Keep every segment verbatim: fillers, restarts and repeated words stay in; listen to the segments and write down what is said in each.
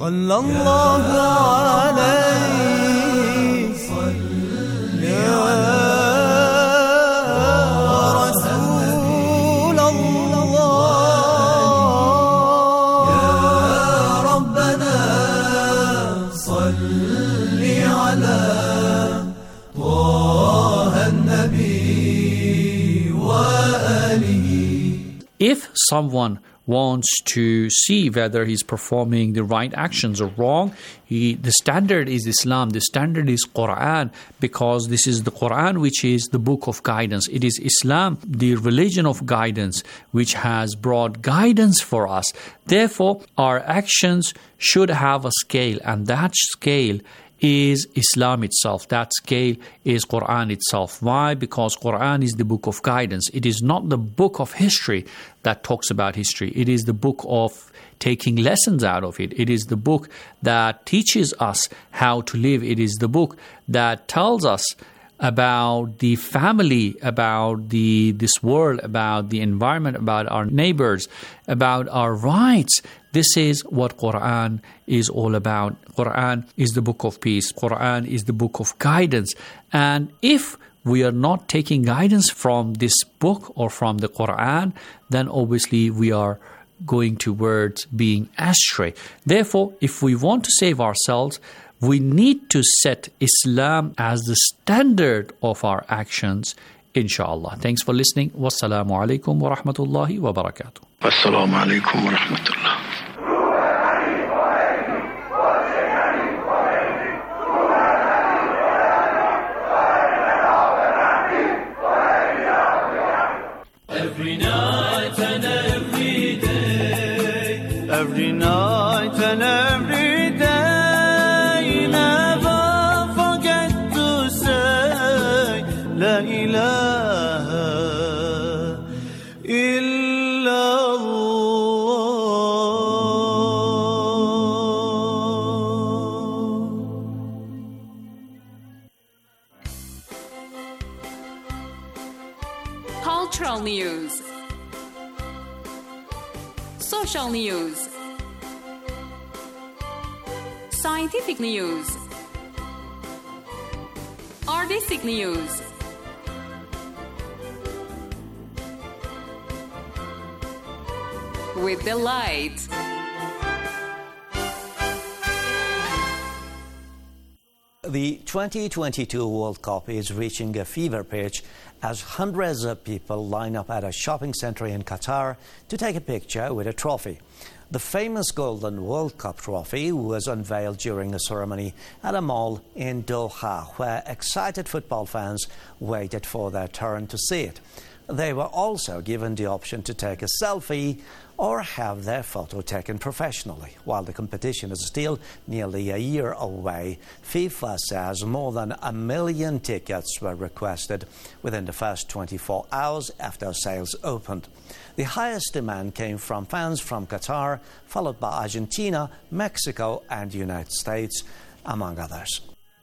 صلى الله عليه صل يا رسول الله يا ربنا صل على طه النبي وآله. If someone wants to see whether he's performing the right actions or wrong, he, the standard is Islam, the standard is Quran, because this is the Quran which is the book of guidance. It is Islam, the religion of guidance, which has brought guidance for us. Therefore, our actions should have a scale, and that scale is Islam itself. That scale is Quran itself. Why? Because Quran is the book of guidance. It is not the book of history that talks about history. It is the book of taking lessons out of it. It is the book that teaches us how to live. It is the book that tells us about the family, about the this world, about the environment, about our neighbors, about our rights. This is what Quran is all about. Quran is the book of peace. Quran is the book of guidance. And if we are not taking guidance from this book or from the Quran, then obviously we are going towards being astray. Therefore, if we want to save ourselves, we need to set Islam as the standard of our actions, inshallah. Thanks for listening. Wassalamu alaikum wa rahmatullahi wa barakatuh. Assalamu alaikum wa rahmatullah. Every night and every day, every night and every day, never forget to say La ilaha illallah. Cultural news, social news, scientific news, artistic news, with delight. The twenty twenty-two World Cup is reaching a fever pitch as hundreds of people line up at a shopping center in Qatar to take a picture with a trophy. The famous Golden World Cup trophy was unveiled during a ceremony at a mall in Doha, where excited football fans waited for their turn to see it. They were also given the option to take a selfie or have their photo taken professionally. While the competition is still nearly a year away, FIFA says more than a million tickets were requested within the first twenty-four hours after sales opened. The highest demand came from fans from Qatar, followed by Argentina, Mexico, and the United States, among others.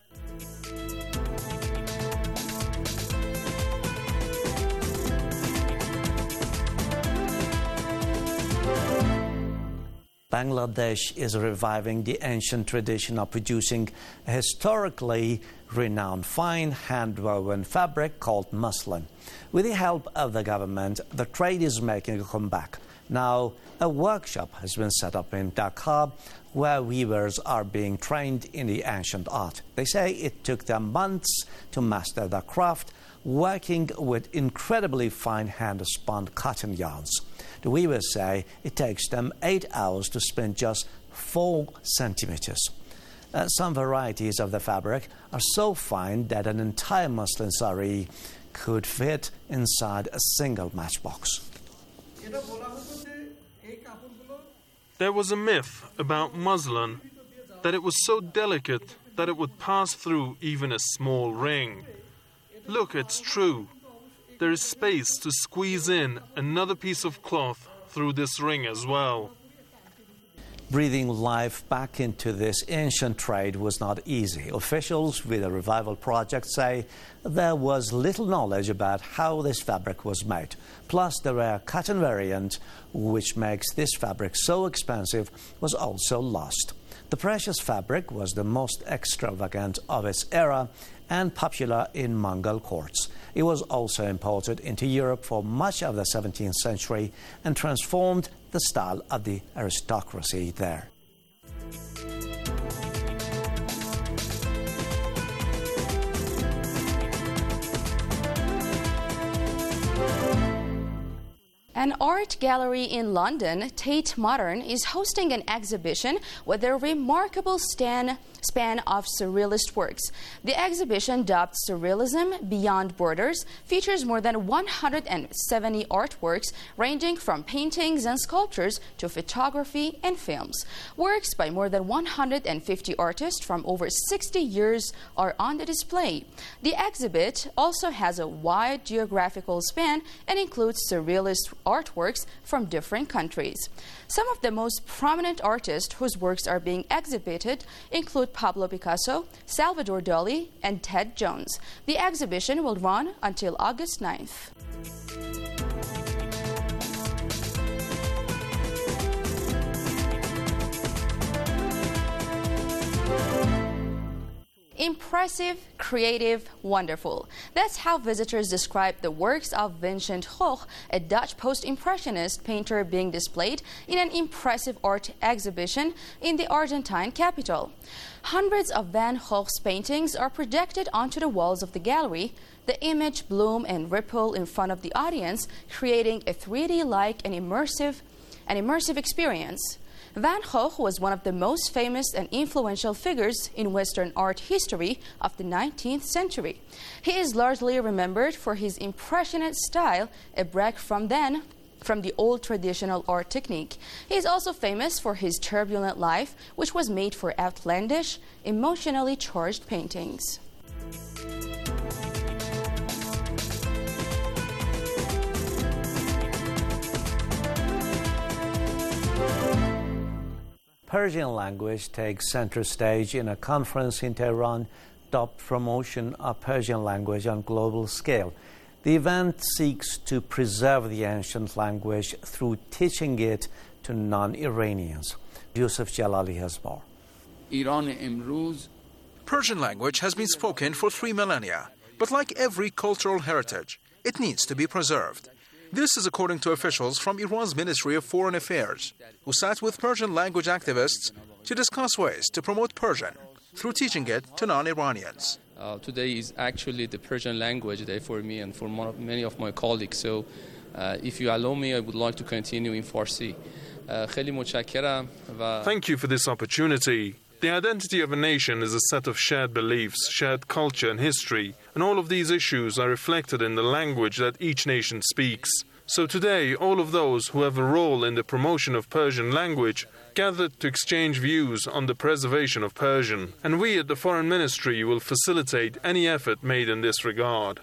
Bangladesh is reviving the ancient tradition of producing a historically renowned fine hand-woven fabric called muslin. With the help of the government, the trade is making a comeback. Now, a workshop has been set up in Dhaka where weavers are being trained in the ancient art. They say it took them months to master the craft, working with incredibly fine hand-spun cotton yarns. The weavers say it takes them eight hours to spin just four centimeters. Uh, some varieties of the fabric are so fine that an entire muslin sari could fit inside a single matchbox. There was a myth about muslin that it was so delicate that it would pass through even a small ring. Look, it's true. There is space to squeeze in another piece of cloth through this ring as well. Breathing life back into this ancient trade was not easy. Officials with the Revival Project say there was little knowledge about how this fabric was made. Plus, the rare cotton variant, which makes this fabric so expensive, was also lost. The precious fabric was the most extravagant of its era and popular in Mongol courts. It was also imported into Europe for much of the seventeenth century and transformed the style of the aristocracy there. An art gallery in London, Tate Modern, is hosting an exhibition with a remarkable span, span of surrealist works. The exhibition, dubbed Surrealism Beyond Borders, features more than one hundred seventy artworks ranging from paintings and sculptures to photography and films. Works by more than one hundred fifty artists from over sixty years are on the display. The exhibit also has a wide geographical span and includes surrealist artworks from different countries. Some of the most prominent artists whose works are being exhibited include Pablo Picasso, Salvador Dali, and Ted Jones. The exhibition will run until August ninth. Impressive, creative, wonderful. That's how visitors describe the works of Vincent Gogh, a Dutch post-impressionist painter being displayed in an impressive art exhibition in the Argentine capital. Hundreds of Van Gogh's paintings are projected onto the walls of the gallery. The image bloom and ripple in front of the audience, creating a three D-like and immersive, an immersive experience. Van Gogh was one of the most famous and influential figures in Western art history of the nineteenth century. He is largely remembered for his impressionist style, a break from then from the old traditional art technique. He is also famous for his turbulent life, which was made for outlandish, emotionally charged paintings. Persian language takes center stage in a conference in Tehran dubbed Promotion of Persian Language on Global Scale. The event seeks to preserve the ancient language through teaching it to non-Iranians. Yusuf Jalali has more. Persian language has been spoken for three millennia, but like every cultural heritage, it needs to be preserved. This is according to officials from Iran's Ministry of Foreign Affairs, who sat with Persian language activists to discuss ways to promote Persian through teaching it to non-Iranians. Uh, today is actually the Persian language day for me and for many of my colleagues. So uh, if you allow me, I would like to continue in Farsi. Uh, Thank you for this opportunity. The identity of a nation is a set of shared beliefs, shared culture and history, and all of these issues are reflected in the language that each nation speaks. So today, all of those who have a role in the promotion of Persian language gathered to exchange views on the preservation of Persian, and we at the Foreign Ministry will facilitate any effort made in this regard.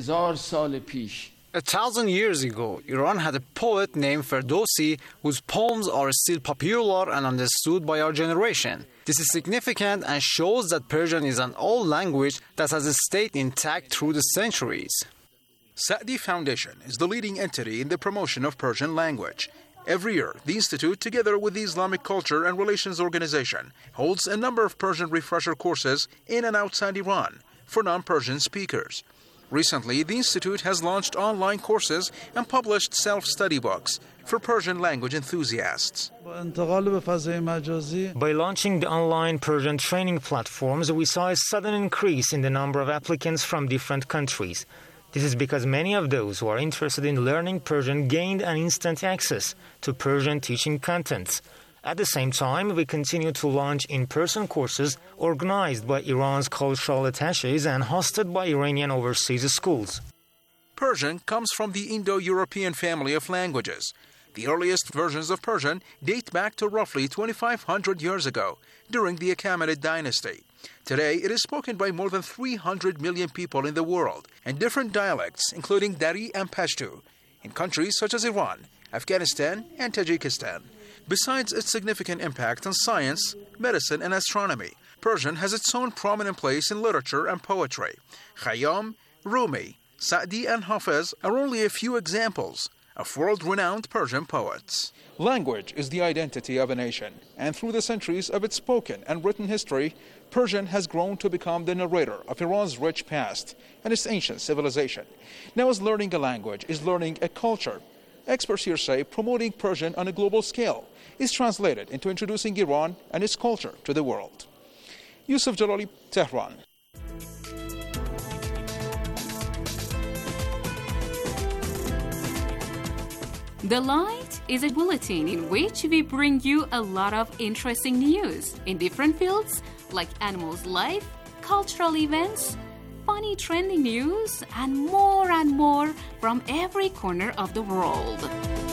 A thousand years ago, Iran had a poet named Ferdowsi whose poems are still popular and understood by our generation. This is significant and shows that Persian is an old language that has stayed intact through the centuries. Sa'di Foundation is the leading entity in the promotion of Persian language. Every year, the Institute, together with the Islamic Culture and Relations Organization, holds a number of Persian refresher courses in and outside Iran for non-Persian speakers. Recently, the Institute has launched online courses and published self-study books for Persian language enthusiasts. By launching the online Persian training platforms, we saw a sudden increase in the number of applicants from different countries. This is because many of those who are interested in learning Persian gained an instant access to Persian teaching contents. At the same time, we continue to launch in-person courses organized by Iran's cultural attaches and hosted by Iranian overseas schools. Persian comes from the Indo-European family of languages. The earliest versions of Persian date back to roughly twenty-five hundred years ago, during the Achaemenid dynasty. Today, it is spoken by more than three hundred million people in the world, and different dialects, including Dari and Pashto, in countries such as Iran, Afghanistan, and Tajikistan. Besides its significant impact on science, medicine, and astronomy, Persian has its own prominent place in literature and poetry. Khayyam, Rumi, Sa'di, and Hafez are only a few examples. of world-renowned Persian poets. Language is the identity of a nation, and through the centuries of its spoken and written history, Persian has grown to become the narrator of Iran's rich past and its ancient civilization. Now, as learning a language is learning a culture, experts here say promoting Persian on a global scale is translated into introducing Iran and its culture to the world. Yusuf Jalali, Tehran. The Light is a bulletin in which we bring you a lot of interesting news in different fields like animals' life, cultural events, funny trending news, and more and more from every corner of the world.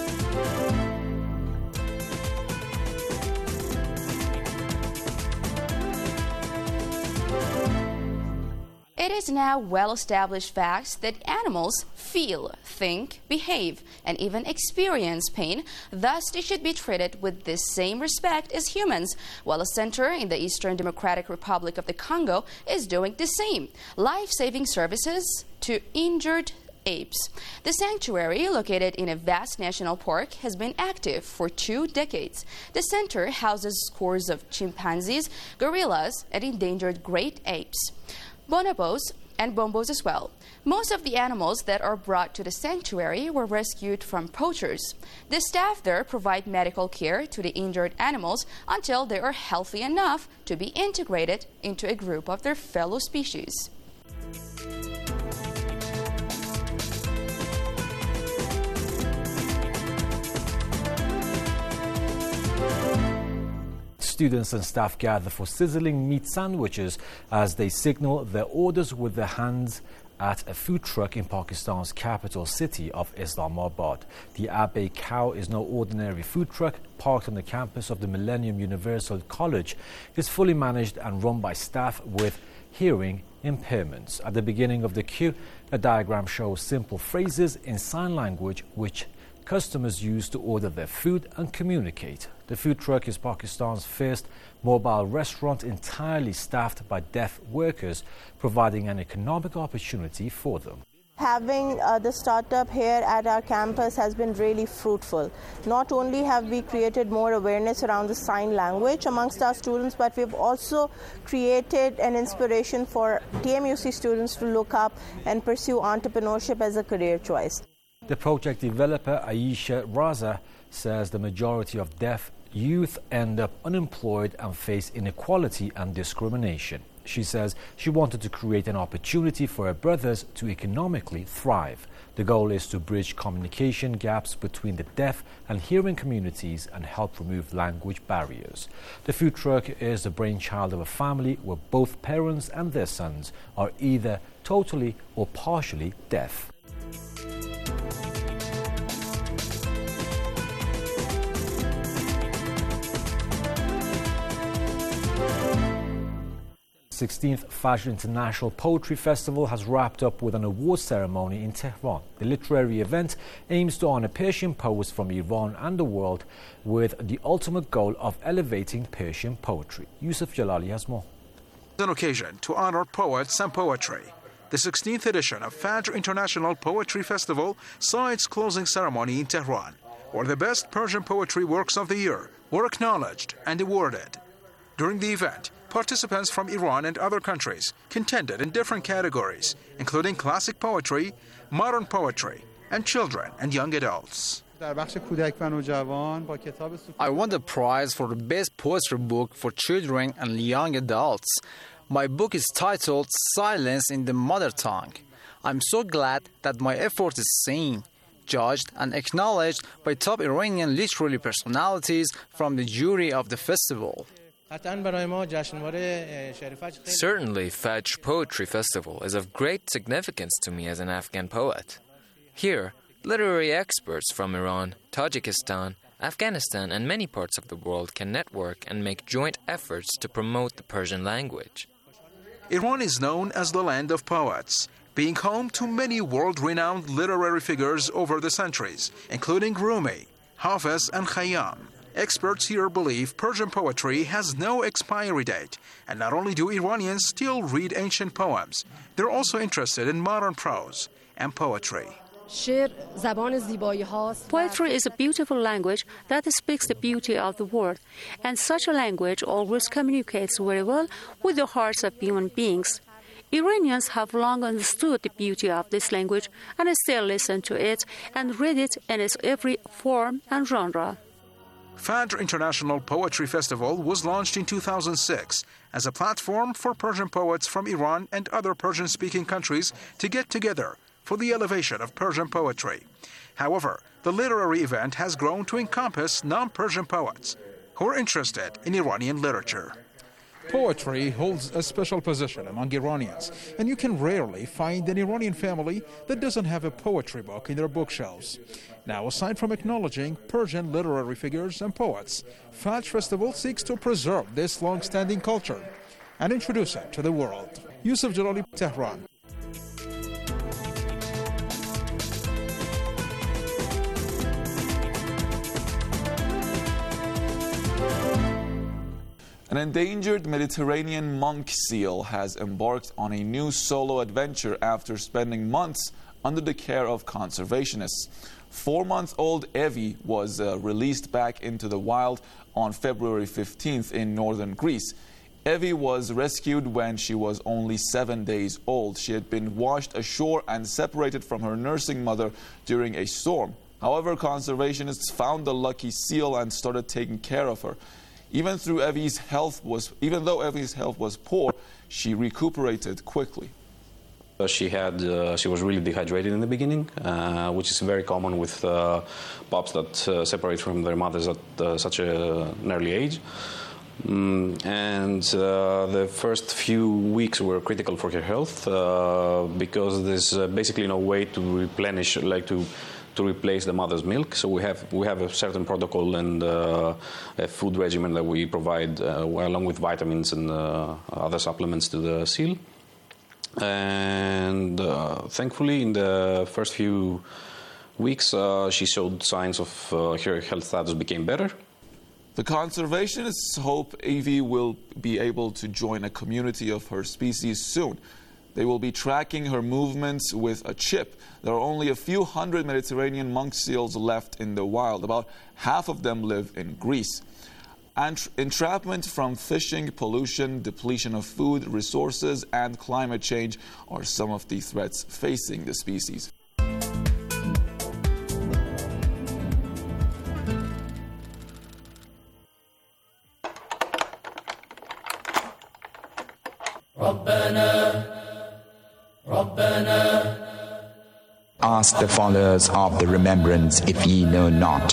It is now well-established fact that animals feel, think, behave, and even experience pain. Thus, they should be treated with the same respect as humans, while a center in the Eastern Democratic Republic of the Congo is doing the same. Life-saving services to injured apes. The sanctuary, located in a vast national park, has been active for two decades. The center houses scores of chimpanzees, gorillas, and endangered great apes, bonobos, and bombos as well. Most of the animals that are brought to the sanctuary were rescued from poachers. The staff there provide medical care to the injured animals until they are healthy enough to be integrated into a group of their fellow species. Students and staff gather for sizzling meat sandwiches as they signal their orders with their hands at a food truck in Pakistan's capital city of Islamabad. The Abbey Cow is no ordinary food truck. Parked on the campus of the Millennium Universal College, it is fully managed and run by staff with hearing impairments. At the beginning of the queue, a diagram shows simple phrases in sign language which customers use to order their food and communicate. The food truck is Pakistan's first mobile restaurant entirely staffed by deaf workers, providing an economic opportunity for them. Having uh, the startup here at our campus has been really fruitful. Not only have we created more awareness around the sign language amongst our students, but we've also created an inspiration for T M U C students to look up and pursue entrepreneurship as a career choice. The project developer Aisha Raza says the majority of deaf youth end up unemployed and face inequality and discrimination. She says she wanted to create an opportunity for her brothers to economically thrive. The goal is to bridge communication gaps between the deaf and hearing communities and help remove language barriers. The food truck is the brainchild of a family where both parents and their sons are either totally or partially deaf. sixteenth Fajr International Poetry Festival has wrapped up with an award ceremony in Tehran. The literary event aims to honor Persian poets from Iran and the world with the ultimate goal of elevating Persian poetry. Yusuf Jalali has more. It's an occasion to honor poets and poetry. The sixteenth edition of Fajr International Poetry Festival saw its closing ceremony in Tehran, where the best Persian poetry works of the year were acknowledged and awarded. During the event, participants from Iran and other countries contended in different categories, including classic poetry, modern poetry, and children and young adults. I won the prize for the best poetry book for children and young adults. My book is titled Silence in the Mother Tongue. I'm so glad that my effort is seen, judged, and acknowledged by top Iranian literary personalities from the jury of the festival. Certainly, Fajr Poetry Festival is of great significance to me as an Afghan poet. Here, literary experts from Iran, Tajikistan, Afghanistan, and many parts of the world can network and make joint efforts to promote the Persian language. Iran is known as the land of poets, being home to many world-renowned literary figures over the centuries, including Rumi, Hafiz, and Khayyam. Experts here believe Persian poetry has no expiry date, and not only do Iranians still read ancient poems, they're also interested in modern prose and poetry. Poetry is a beautiful language that speaks the beauty of the world, and such a language always communicates very well with the hearts of human beings. Iranians have long understood the beauty of this language and still listen to it and read it in its every form and genre. Fajr International Poetry Festival was launched in two thousand six as a platform for Persian poets from Iran and other Persian-speaking countries to get together for the elevation of Persian poetry. However, the literary event has grown to encompass non-Persian poets who are interested in Iranian literature. Poetry holds a special position among Iranians, and you can rarely find an Iranian family that doesn't have a poetry book in their bookshelves. Now, aside from acknowledging Persian literary figures and poets, Fajr Festival seeks to preserve this long-standing culture and introduce it to the world. Yusuf Jalali, Tehran. An endangered Mediterranean monk seal has embarked on a new solo adventure after spending months under the care of conservationists. Four-month-old Evie was uh, released back into the wild on February fifteenth in northern Greece. Evie was rescued when she was only seven days old. She had been washed ashore and separated from her nursing mother during a storm. However, conservationists found the lucky seal and started taking care of her. Even through Evie's health was, even though Evie's health was poor, she recuperated quickly. Uh, she had, uh, she was really dehydrated in the beginning, uh, which is very common with uh, pups that uh, separate from their mothers at uh, such a, an early age. Mm, and uh, the first few weeks were critical for her health uh, because there's uh, basically no way to replenish, like to. to replace the mother's milk. So we have we have a certain protocol and uh, a food regimen that we provide uh, along with vitamins and uh, other supplements to the seal. And uh, thankfully, in the first few weeks, uh, she showed signs of uh, her health status became better. The conservationists hope Evie will be able to join a community of her species soon. They will be tracking her movements with a chip. There are only a few hundred Mediterranean monk seals left in the wild. About half of them live in Greece. And entrapment from fishing, pollution, depletion of food, resources, and climate change are some of the threats facing the species. Ask the followers of the remembrance if ye know not.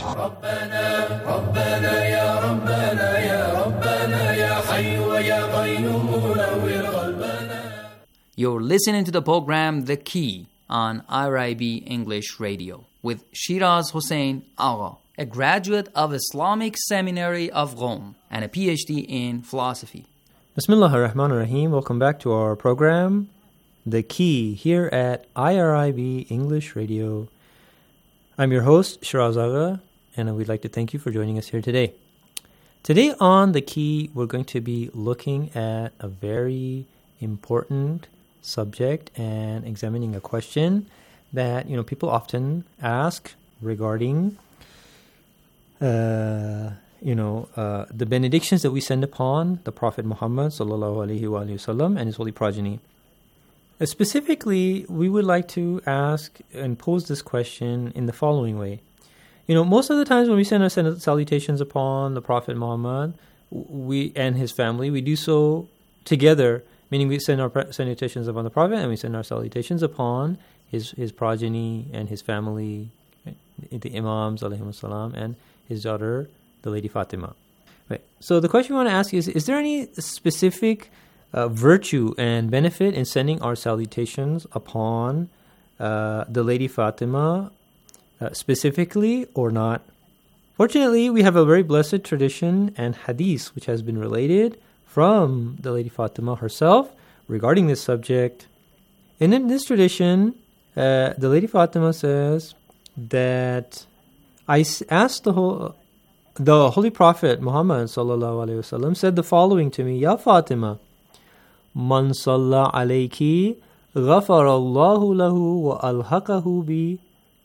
You're listening to the program The Key on I R I B English Radio with Shiraz Hossein Agha, a graduate of Islamic Seminary of Rome and a P H D in philosophy. Bismillah ar-Rahman ar-Rahim. Welcome back to our program The Key here at I R I B English Radio. I'm your host, Shiraz Agha, and we'd like to thank you for joining us here today. Today on The Key, we're going to be looking at a very important subject and examining a question that, you know, people often ask regarding, uh, you know, uh, the benedictions that we send upon the Prophet Muhammad sallallahu alaihi wasallam and his holy progeny. Uh, specifically, we would like to ask and pose this question in the following way. You know, most of the times when we send our salutations upon the Prophet Muhammad we and his family, we do so together, meaning we send our salutations upon the Prophet and we send our salutations upon his his progeny and his family, the Imams, alayhimus salam, and his daughter, the Lady Fatima. Right. So the question we want to ask is, is there any specific uh, virtue and benefit in sending our salutations upon uh, the Lady Fatima uh, specifically or not? Fortunately, we have a very blessed tradition and hadith which has been related from the Lady Fatima herself regarding this subject. And in this tradition, uh, the Lady Fatima says that I asked the whole, the Holy Prophet Muhammad sallallahu alaihi wasallam said the following to me: Ya Fatima, man salla alayki ghafara Allahu lahu wa alhaqahu bi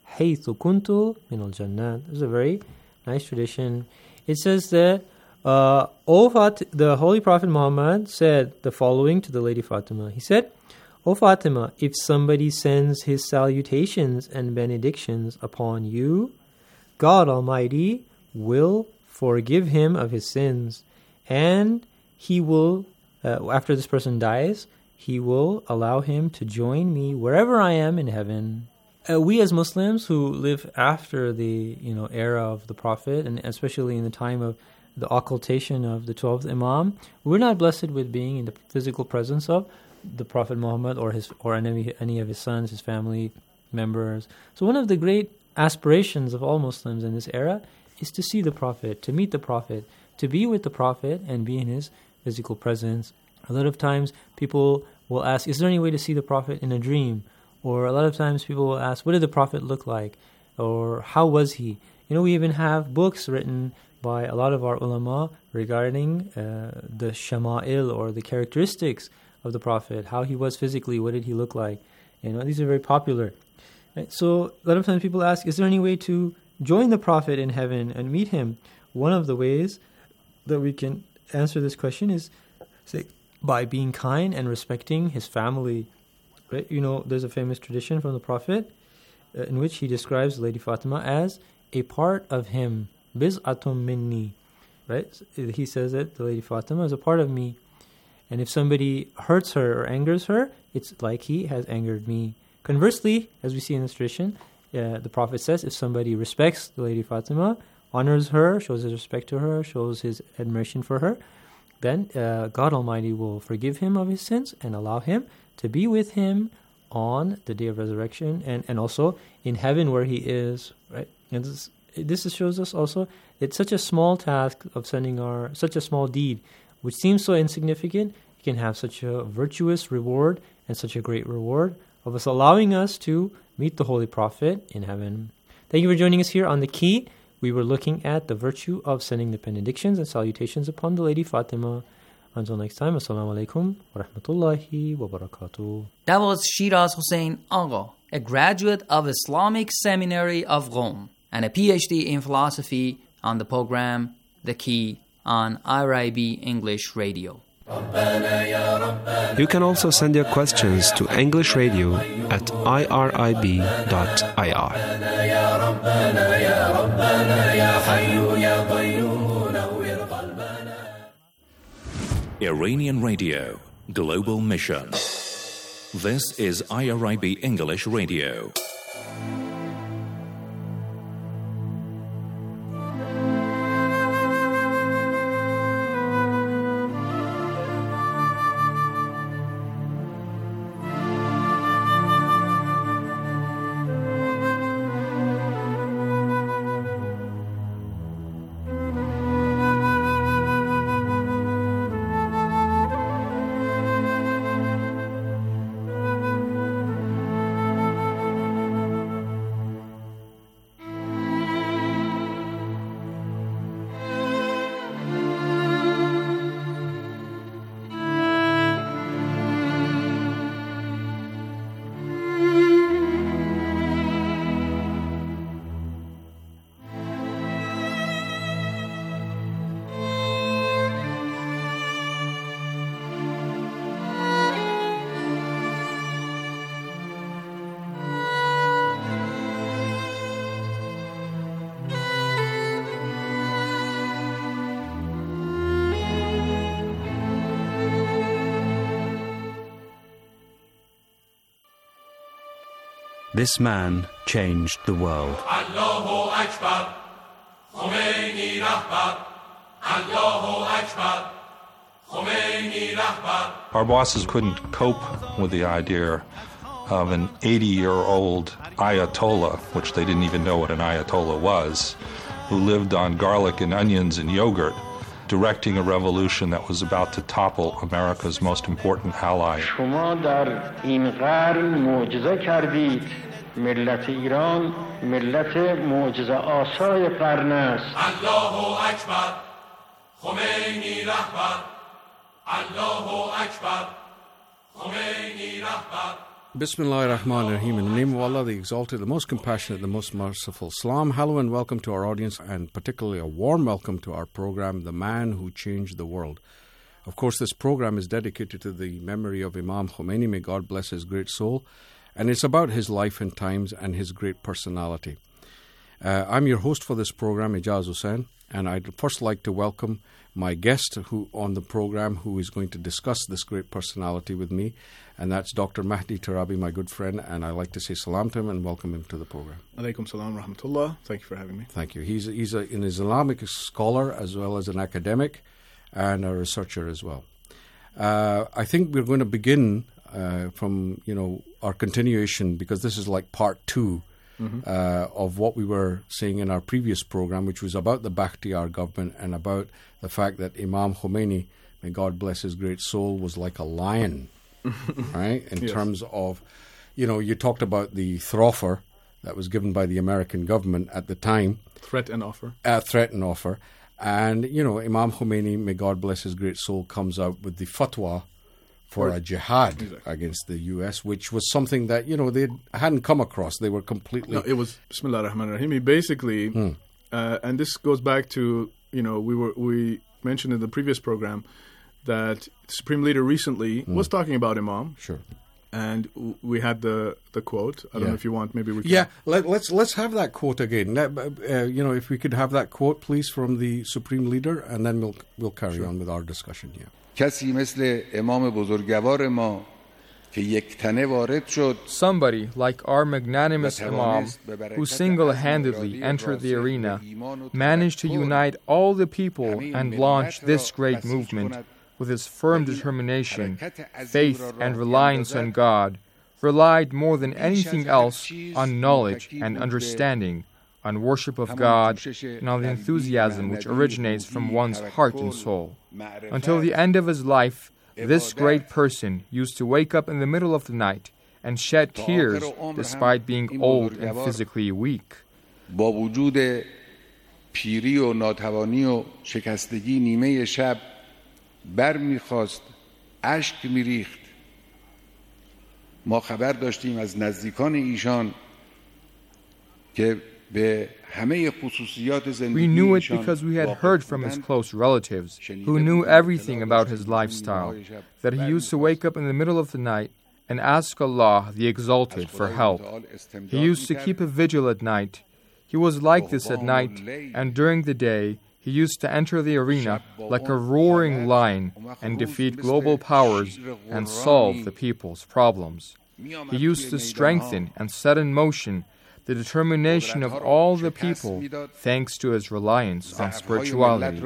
حَيْثُ كُنْتُ مِنَ الْجَنَّةِ. It's a very nice tradition. It says that uh, O Fat- the Holy Prophet Muhammad said the following to the Lady Fatima. He said, O Fatima, if somebody sends his salutations and benedictions upon you, God Almighty will forgive him of his sins, and he will, uh, after this person dies, he will allow him to join me wherever I am in heaven. Uh, we as Muslims who live after the you know era of the Prophet, and especially in the time of the occultation of the twelfth Imam, we're not blessed with being in the physical presence of the Prophet Muhammad or his or any, any of his sons, his family members. So one of the great aspirations of all Muslims in this era is to see the Prophet, to meet the Prophet, to be with the Prophet and be in his physical presence. A lot of times people will ask, is there any way to see the Prophet in a dream? Or a lot of times people will ask, what did the Prophet look like? Or how was he? You know, we even have books written by a lot of our ulama regarding uh, the shama'il, or the characteristics of the Prophet, how he was physically, what did he look like? You know, these are very popular. Right? So a lot of times people ask, is there any way to join the Prophet in heaven and meet him? One of the ways that we can answer this question is, say, by being kind and respecting his family. Right? You know, there's a famous tradition from the Prophet uh, in which he describes Lady Fatima as a part of him, biz'atum minni. Right? He says that the Lady Fatima is a part of me, and if somebody hurts her or angers her, it's like he has angered me. Conversely, as we see in this tradition, uh, the Prophet says if somebody respects the Lady Fatima, honors her, shows his respect to her, shows his admiration for her, then uh, God Almighty will forgive him of his sins and allow him to be with him on the day of resurrection, and, and also in heaven where he is. Right? And this, this shows us also it's such a small task of sending our, such a small deed, which seems so insignificant, it can have such a virtuous reward and such a great reward of us allowing us to meet the Holy Prophet in heaven. Thank you for joining us here on The Key. We were looking at the virtue of sending the benedictions and salutations upon the Lady Fatima. Until next time, Assalamu alaikum wa rahmatullahi wa barakatuh. That was Shiraz Hussain Agha, a graduate of Islamic Seminary of Rome and a P H D in philosophy, on the program The Key on I R I B English Radio. You can also send your questions to English Radio at I R I B dot I R. Iranian Radio, Global Mission. This is I R I B English Radio. This man changed the world. Allahu Akbar, Khomeini Rahbar, Allahu Akbar, Khomeini Rahbar. Our bosses couldn't cope with the idea of an eighty-year-old Ayatollah, which they didn't even know what an Ayatollah was, who lived on garlic and onions and yogurt, directing a revolution that was about to topple America's most important ally. شما در این قرن معجزه کردید. ملت ایران ملت معجزه آسای قرن است. Allahu Akbar, Khomeini Rahbar, Allahu Akbar, Khomeini Rahbar. Bismillah ar-Rahman ar-Rahim. In the name of Allah, the Exalted, the Most Compassionate, the Most Merciful. Salam, hello and welcome to our audience, and particularly a warm welcome to our program, The Man Who Changed the World. Of course, this program is dedicated to the memory of Imam Khomeini, may God bless his great soul, and it's about his life and times and his great personality. Uh, I'm your host for this program, Ijaz Hussain, and I'd first like to welcome my guest who on the program who is going to discuss this great personality with me, and that's Doctor Mahdi Tarabi, my good friend, and I'd like to say salam to him and welcome him to the program. Alaikum salam rahmatullah. Thank you for having me. Thank you. He's, he's a, an Islamic scholar as well as an academic and a researcher as well. Uh, I think we're going to begin uh, from, you know, our continuation, because this is like part two mm-hmm. uh, of what we were saying in our previous program, which was about the Bakhtiyar government and about the fact that Imam Khomeini, may God bless his great soul, was like a lion, right? In yes. terms of, you know, you talked about the thrower that was given by the American government at the time. Threat and offer. Uh, threat and offer. And, you know, Imam Khomeini, may God bless his great soul, comes out with the fatwa for right. a jihad exactly. against the U S, which was something that, you know, they hadn't come across. They were completely... No, it was, Bismillah ar-Rahman ar-Rahim. He basically, hmm. uh, and this goes back to, you know, we were we mentioned in the previous program that the Supreme Leader recently hmm. was talking about Imam. Sure. And w- we had the, the quote. I don't yeah. know if you want, maybe we can... Yeah, let, let's let's have that quote again. Let, uh, you know, if we could have that quote, please, from the Supreme Leader, and then we'll we'll carry sure. on with our discussion here. کسی مثل امام بزرگوار ما که یک تنه وارد شد. Somebody like our magnanimous Imam, who single-handedly entered the arena, managed to unite all the people and launch this great movement with his firm determination, faith, and reliance on God, relied more than anything else on knowledge and understanding, on worship of God, and on the enthusiasm which originates from one's heart and soul. Until the end of his life, this great person used to wake up in the middle of the night and shed tears despite being old and physically weak. با وجود پیری و ناتوانی و شکستگی نیمه شب بر میخواست، اشک میریخت. ما خبر داشتیم از نزدیکان ایشان که به همه خصوصیات زندگی We knew it because we had heard from his close relatives, who knew everything about his lifestyle, that he used to wake up in the middle of the night and ask Allah, the Exalted, for help. He used to keep a vigil at night. He was like this at night, and during the day, he used to enter the arena like a roaring lion and defeat global powers and solve the people's problems. He used to strengthen and set in motion the determination of all the people thanks to his reliance on spirituality.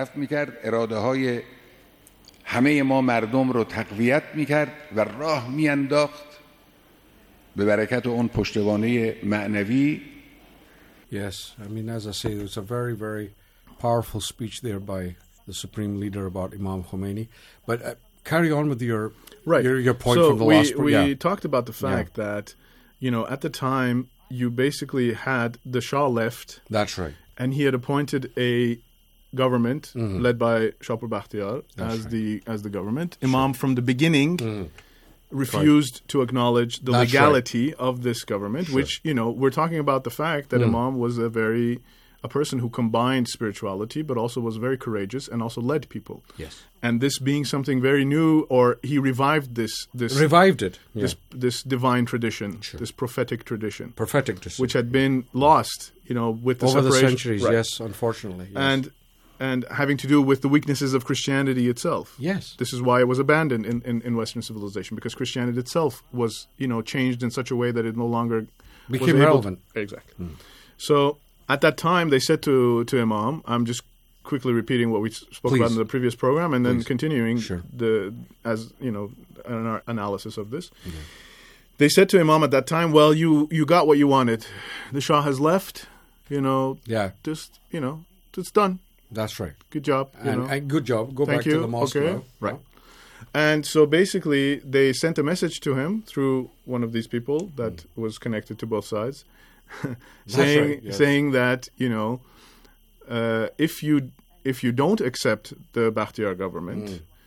همه ما مردم رو تقویت میکرد و راه میانداخت به برکت اون پشتوانه معنوی. Yes, I mean, as I say, it was a very, very powerful speech there by the Supreme Leader about Imam Khomeini. But uh, carry on with your right. your, your point so from the we, last. We yeah. talked about the fact yeah. that, you know, at the time you basically had the Shah left. That's right. And he had appointed a government mm-hmm. led by Shapur Bakhtiyar That's as right. the as the government. Sure. Imam from the beginning mm. refused right. to acknowledge the That's legality right. of this government, sure. which, you know, we're talking about the fact that mm. Imam was a very a person who combined spirituality but also was very courageous and also led people. Yes. And this being something very new, or he revived this this revived it. Yeah. This this divine tradition, sure. this prophetic tradition. Prophetic tradition. Which had been lost, you know, with the over separation. the centuries, right. yes, unfortunately. Yes. And and having to do with the weaknesses of Christianity itself. Yes. This is why it was abandoned in, in, in Western civilization, because Christianity itself was, you know, changed in such a way that it no longer became was relevant. To, exactly. Mm. So at that time, they said to, to Imam, I'm just quickly repeating what we spoke Please. about in the previous program, and then Please. continuing sure. the as you know an analysis of this. Mm-hmm. They said to Imam at that time, "Well, you you got what you wanted. The Shah has left. You know, yeah, just you know, it's done. That's right. Good job. You and, know. and good job. Go Thank back you. to the mosque. Okay, now. right." And so basically, they sent a message to him through one of these people that mm. was connected to both sides, saying right, yes. saying that you know, uh, if you if you don't accept the Bakhtiyar government, mm.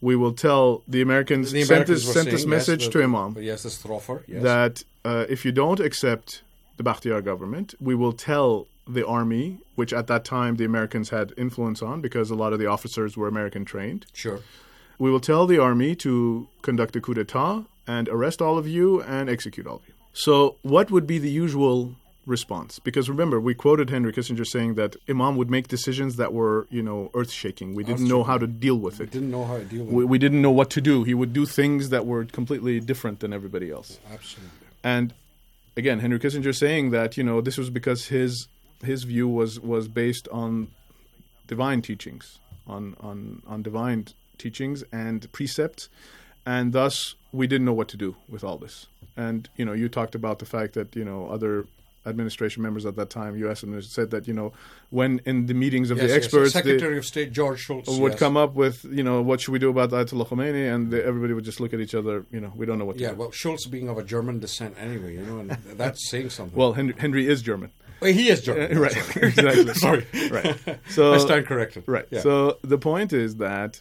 we will tell the Americans, The sent Americans this, were sent saying, this yes, message the- to Imam Yes, this offer. Yes. that uh, if you don't accept the Bakhtiyar government, we will tell the army, which at that time the Americans had influence on because a lot of the officers were American trained. Sure. We will tell the army to conduct a coup d'etat and arrest all of you and execute all of you. So what would be the usual response? Because remember, we quoted Henry Kissinger saying that Imam would make decisions that were, you know, earth-shaking. We didn't know how to deal with it. We didn't know how to deal with We, it. we didn't know what to do. He would do things that were completely different than everybody else. Absolutely. And again, Henry Kissinger saying that, you know, this was because his his view was, was based on divine teachings, on, on, on divine teachings and precepts, and thus we didn't know what to do with all this. And, you know, you talked about the fact that, you know, other administration members at that time, U S administration, said that, you know, when in the meetings of Yes, the yes, experts, Secretary they of State George Shultz would yes. come up with, you know, what should we do about Ayatollah Khomeini, and they, everybody would just look at each other, you know, we don't know what to Yeah, do. well, Schultz being of a German descent anyway, you know, and that's saying something. Well, Henry, Henry is German. Well, he is German. Uh, right, Sorry. exactly. Sorry. Right. So I stand corrected. Right. Yeah. So the point is that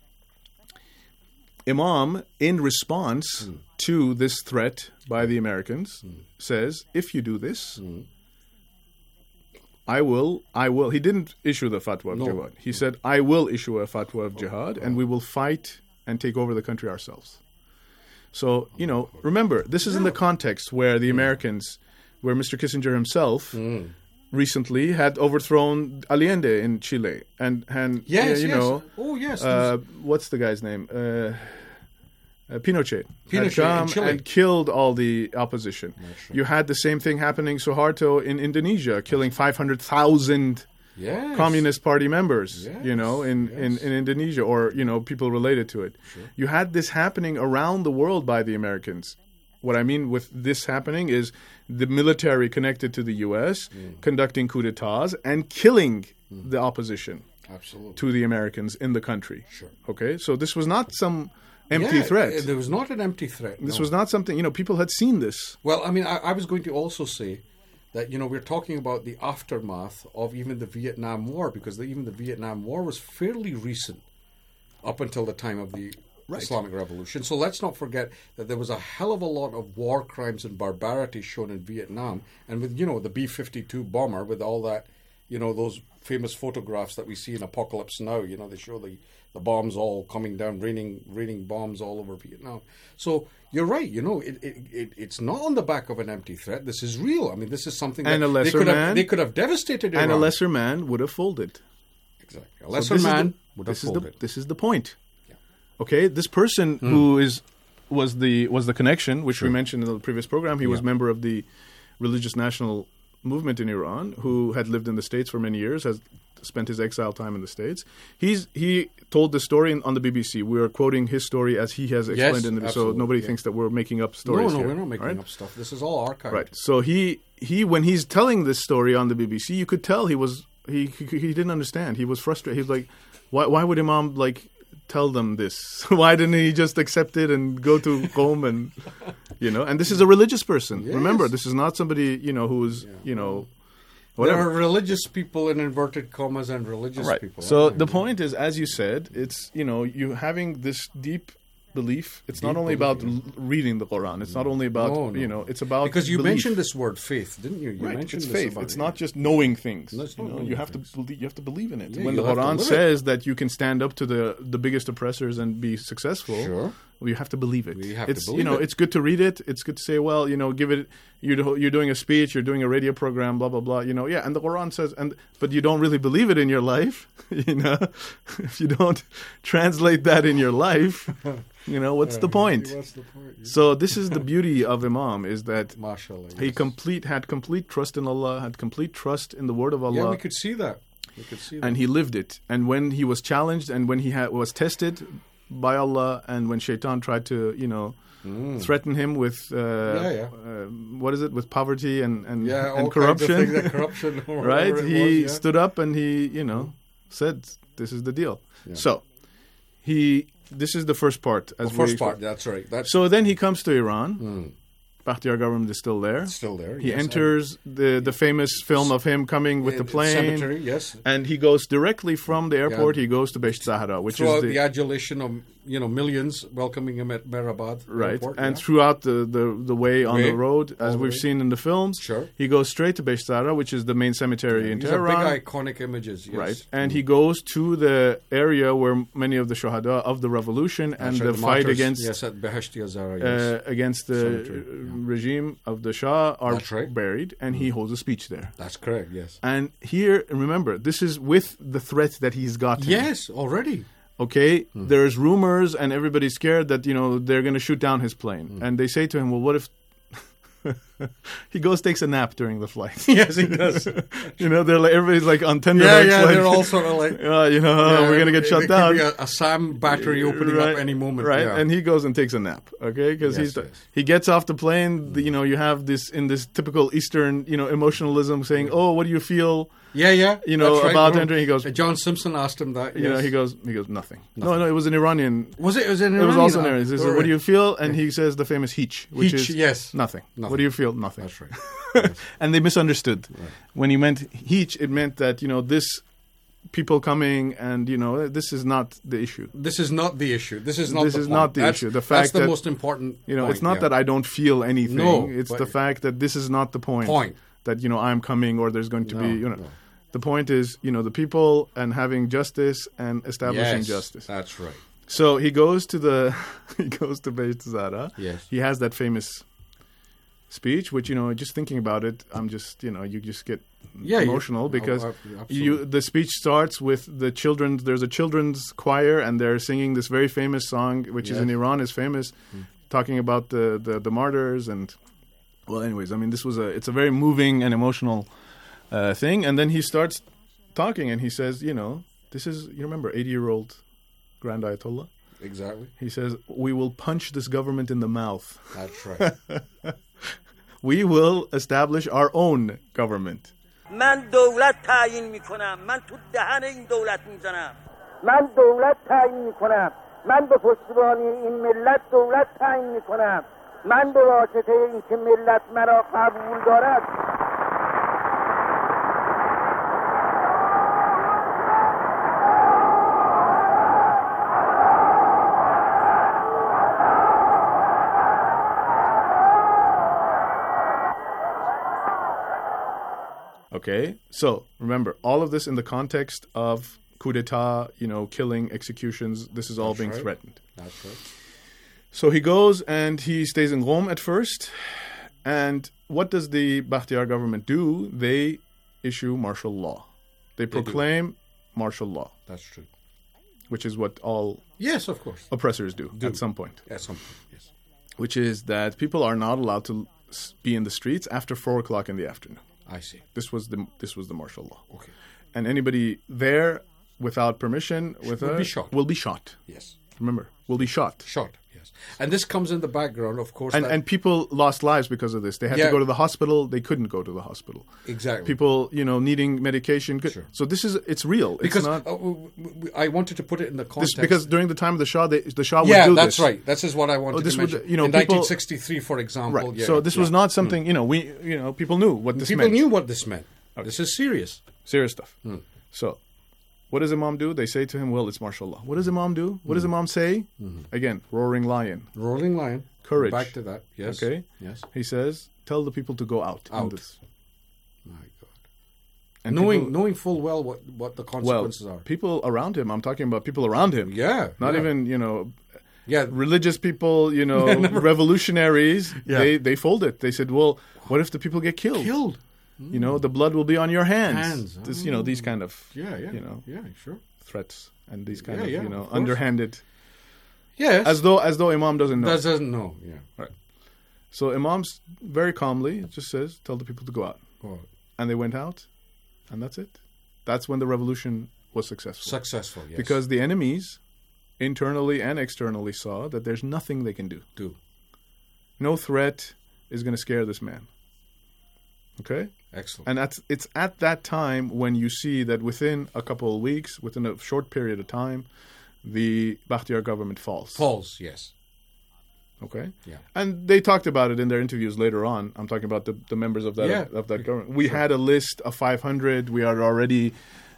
Imam, in response Mm. to this threat by the Americans, Mm. says, if you do this, I will, I will. He didn't issue the fatwa of No. jihad. He said, I will issue a fatwa of jihad, and we will fight and take over the country ourselves. So, you know, remember, this is in the context where the Americans, where Mister Kissinger himself Mm. recently had overthrown Allende in Chile. And, and Yes, uh, you yes. know, Oh, yes, Uh, what's the guy's name? Uh, uh, Pinochet. Pinochet had come in Chile. and killed all the opposition. You had the same thing happening Suharto in Indonesia, killing five hundred thousand Yes. Communist Party members, Yes, you know, in, in, in Indonesia, or, you know, people related to it. Sure. You had this happening around the world by the Americans. What I mean with this happening is the military connected to the U S Mm. conducting coup d'etats and killing the opposition Absolutely. to the Americans in the country. Sure. Okay, so this was not some empty Yeah, threat. uh, There was not an empty threat. This no. was not something, you know, people had seen this. Well, I mean, I, I was going to also say that, you know, we're talking about the aftermath of even the Vietnam War, because the, even the Vietnam War was fairly recent up until the time of the Right. Islamic Revolution. So let's not forget that there was a hell of a lot of war crimes and barbarity shown in Vietnam. And with, you know, the B fifty-two bomber, with all that, you know, those famous photographs that we see in Apocalypse Now, you know, they show the, the bombs all coming down, raining raining bombs all over Vietnam. So you're right, you know, it, it, it it's not on the back of an empty threat. This is real. I mean, this is something And that a lesser they could man, have they could have devastated Iran. and a lesser man would have folded. Exactly. A So lesser this is man the- would have this is folded. the this is the point. Okay, this person Mm. who is was the was the connection, which Sure. we mentioned in the previous program. He was Yeah. member of the religious national movement in Iran, who had lived in the States for many years, has spent his exile time in the States. He's he told the story in, on the B B C. We are quoting his story as he has explained Yes, in the so absolutely, nobody yeah. thinks that we're making up No, stories. no, here, we're not making right? up stuff. This is all archived. Right. So he he when he's telling this story on the B B C, you could tell he was he he, he didn't understand. He was frustrated. He was like, why why would Imam like tell them this? Why didn't he just accept it and go to home and you know? And this is a religious person. Yes. Remember, this is not somebody you know who's you know whatever. There are religious people in inverted commas and religious Right. people. So aren't the there? point is, as you said, it's you know you having this deep belief. It's not Deep only belief, about l- reading the Quran. It's not only about No, no. you know. It's about because you belief. mentioned this word faith, didn't you? You Right, mentioned it's this faith. about It's it. not just knowing things. No, it's you not know, knowing you have things. to believe. You have to believe in it. Yeah, when you the have to Quran live it. says that you can stand up to the the biggest oppressors and be successful, Sure. well, you have to believe it. You have to it's believe you know it. it's good to read it. It's good to say, well, you know, give it. You're do- you're doing a speech. You're doing a radio program. Blah blah blah. You know, yeah. And the Quran says, and but you don't really believe it in your life. You know, if you don't translate that in your life, you know, what's the point? What's the point? So this is the beauty of Imam, is that Mashallah, he yes. complete had complete trust in Allah, had complete trust in the word of Allah. Yeah, we could see that. We could see that. And he lived it. And when he was challenged, and when he had, was tested by Allah, and when Shaitan tried to, you know, Mm. threaten him with uh, Yeah, yeah. Uh, what is it, with poverty and and, Yeah, all and kinds of corruption, things, that corruption or right? whatever it He was, yeah. stood up and he, you know, said, "This is the deal." Yeah. So he. This is the first part. As The first we- part, that's right. That's so then he comes to Iran. Mm. Bakhtiyar government is still there. Still there, He yes. enters the the famous film of him coming with Uh, the plane. cemetery, yes. And he goes directly from the airport. Yeah. He goes to Besht Zahra, which throughout is the, the adulation of you know, millions welcoming him at Mehrabad Right, airport, and yeah. throughout the, the, the way on Way, the road, as all the we've way. seen in the films, Sure. he goes straight to Besh Zahra, which is the main cemetery in These Tehran. are big iconic images, yes. Right, and Mm. he goes to the area where many of the shuhada of the revolution and That's the right, fight martyrs, against yes, at Beheshti Zahra, uh, yes. against the Cemetery, uh, regime of the Shah are That's right. buried, and he holds a speech there. That's correct, yes. And here, remember, this is with the threat that he's gotten. Yes, already. Okay, Mm. there's rumors, and everybody's scared that you know they're going to shoot down his plane. Mm. And they say to him, "Well, what if?" He goes, takes a nap during the flight. Yes, he does. You know, they're like everybody's like on tender Yeah, hooks, yeah, like, they're all sort of like, uh, you know, yeah, we're gonna get it- shut it down. Could be a, a SAM battery opening right, up any moment, right? yeah. And he goes and takes a nap, okay? Because Yes, he's yes. he gets off the plane. The, you know, you have this in this typical Eastern, you know, emotionalism, saying, "Oh, what do you feel?" Yeah, yeah. You know, that's right. about No, entering. He goes, uh, John Simpson asked him that. you know, yes. he goes, he goes, nothing. No, Nothing. no, it was an Iranian. Was it? It was an It was Iranian, also an uh, Iranian. He says, all "What do right. you feel?" And he says the famous "Heech," which Heech, is yes. nothing. Nothing. What do you feel? Nothing. That's right. And they misunderstood. When he meant "Heech," it meant that you know this people coming and you know this is not the issue. This is not the issue. This is not this the is point. not the That's- issue. The that's fact the that most important. You know, point, it's not yeah. that I don't feel anything. No, it's but- the fact that this is not the point. Point. That you know I'm coming or there's going to No, be you know. no. The point is you know the people and having justice and establishing Yes, justice. That's right. So he goes to the he goes to Besh Zahra. Yes. He has that famous speech, which you know, just thinking about it, I'm just you know, you just get Yeah, you- emotional because oh, uh, absolutely. you the speech starts with the children. There's a children's choir and they're singing this very famous song, which is Yes. in Iran is famous, talking about the, the the martyrs and well, anyways, I mean, this was a it's a very moving and emotional uh, thing, and then he starts talking and he says, you know, this is you remember eighty year old Grand Ayatollah. Exactly. He says, we will punch this government in the mouth. That's right. We will establish our own government. من دولت تعیین میکنم من تو دهن این دولت میزنم من دولت تعیین میکنم من به پشتیبانی این ملت دولت تعیین میکنم من به واسطه اینکه ملت مرا قبول دارد Okay, so remember, all of this in the context of coup d'etat, you know, killing, executions, this is all That's being right. threatened. That's right. So he goes and he stays in Rome at first. And what does the Bakhtiar government do? They issue martial law. They They do. proclaim martial law, That's true. which is what all Yes, of course. oppressors do, Do. at some point. At some point, yes. Which is that people are not allowed to s- be in the streets after four o'clock in the afternoon. I see. This was the this was the martial law. Okay. And anybody there without permission with Will a, be shot. Will be shot. Yes. Remember, will be shot. Shot, yes. And this comes in the background, of course. And that- and people lost lives because of this. They had Yeah. to go to the hospital. They couldn't go to the hospital. Exactly. People, you know, needing medication. Could, So this is it's real. Because it's not. uh, w- w- I wanted to put it in the This, context. because during the time of the Shah, they, the Shah would yeah, do that's this. right. This is what I wanted Oh, this to would, mention. you know, in people- nineteen sixty-three, for example. Right. Yeah, so this was yeah. not something. You know, we you know people knew what this People meant. knew what this meant. This is serious. Serious stuff. Mm. So, what does Imam do? They say to him, well, it's martial law. What does Imam do? What does Mm. Imam say? Mhm. Again, roaring lion. Rolling lion. Courage. Back to that. Yes. Okay? Yes. He says, tell the people to go out. on Out. this. My God. And knowing people- knowing full well what, what the consequences well, are. people around him, I'm talking about people around him. Yeah. Not yeah. even, you know, Yeah. religious people, you know, Never- revolutionaries. Yeah. They, they folded. They said, well, what if the people get killed? Killed. You know, the blood will be on your hands. Hands. This, you know, these kind of, Yeah, yeah. you know, Yeah, sure. threats and these kind Yeah, of, yeah, you know, of course. underhanded. Yes. As though, as though Imam doesn't know. That doesn't know. Yeah. Right. So Imam's very calmly just says, tell the people to go out. Go out. And they went out, and that's it. That's when the revolution was successful. Successful, yes. Because the enemies, internally and externally, saw that there's nothing they can do. Do. No threat is going to scare this man. Okay? Excellent. And that's, it's at that time when you see that within a couple of weeks, within a short period of time, the Bakhtiar government falls. Falls, yes. Okay? Yeah. And they talked about it in their interviews later on. I'm talking about the, the members of that Yeah. of that government. We Sure. had a list of five hundred. We had already,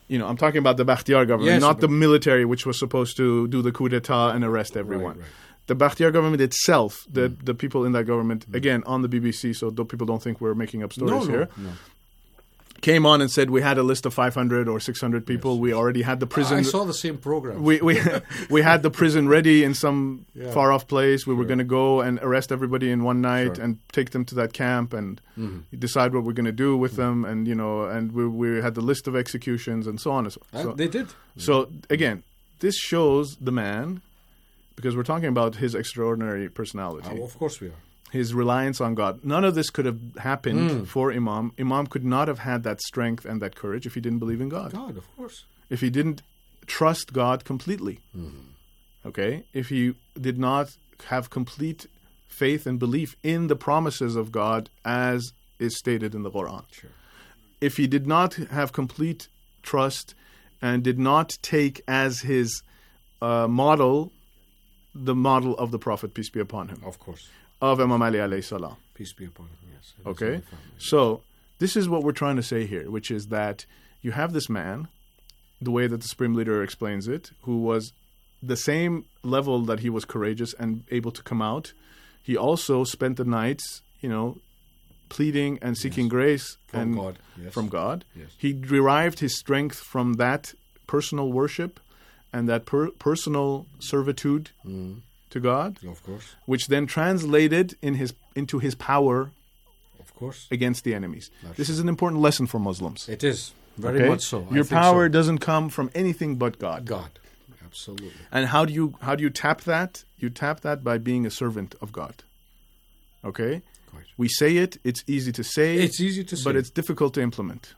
You know, I'm talking about the Bakhtiyar government, Yes, not but- the military, which was supposed to do the coup d'etat and arrest everyone. Right, right. The Bakhtiyar government itself, the the people in that government, again, on the B B C, so th- people don't think we're making up stories No, no, here, no. came on and said we had a list of five hundred or six hundred people. We already had the prison. I saw the same program. We we we had the prison ready in some Yeah. far off place. We were going to go and arrest everybody in one night Sure. and take them to that camp and Mhm. decide what we're going to do with them. And you know, and we we had the list of executions and so on and so. Uh, so they did. So again, this shows the man, because we're talking about his extraordinary personality. Oh, of course we are. His reliance on God. None of this could have happened Mm. for Imam. Imam could not have had that strength and that courage if he didn't believe in God. God, of course. If he didn't trust God completely. Okay? If he did not have complete faith and belief in the promises of God as is stated in the Quran. Sure. If he did not have complete trust and did not take as his uh, model the model of the Prophet, peace be upon him. Of course. Of Imam Ali alayhi salam. Peace be upon him, yes. It is Okay? my family. So, this is what we're trying to say here, which is that you have this man, the way that the Supreme Leader explains it, who was the same level that he was courageous and able to come out. He also spent the nights, you know, pleading and seeking grace From and God, yes. from God. Yes. He derived his strength from that personal worship and that per- personal servitude Mm. to God, Of course. which then translated in his into his power Of course. against the enemies. That's This is an important lesson for Muslims. It is. Very Okay? much so. I Your think power so. doesn't come from anything but God. God. Absolutely. And how do you how do you tap that? You tap that by being a servant of God. Okay? Quite. We say it, it's easy to say. It's easy to say. But it's difficult to implement.